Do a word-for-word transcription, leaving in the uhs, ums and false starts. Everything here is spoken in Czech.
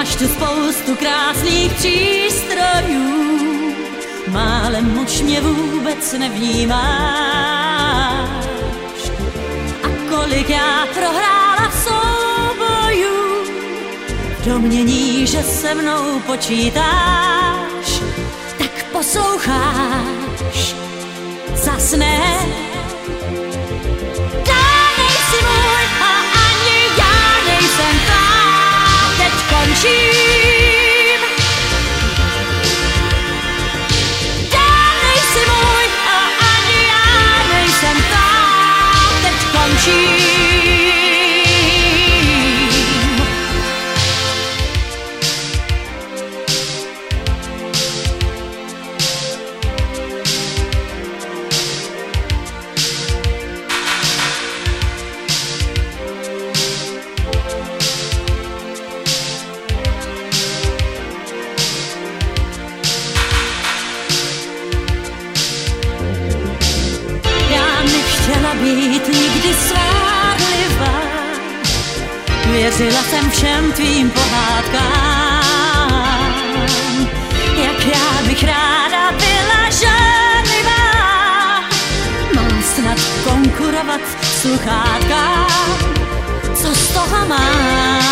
Máš tu spoustu krásných přístrojů, málem už mě vůbec nevnímáš. A kolik já prohrála soubojů, domnění, že se mnou počítáš, tak posloucháš, zas ne. Dávnej si můj a ani já nejsem tam, teď končím. Dávnej si můj a ani já nejsem tam, teď končím. Být nikdy svárlivá, věřila jsem všem tvým pohádkám, jak já bych ráda byla žárlivá. Mám snad konkurovat sluchátkám, co z toho mám?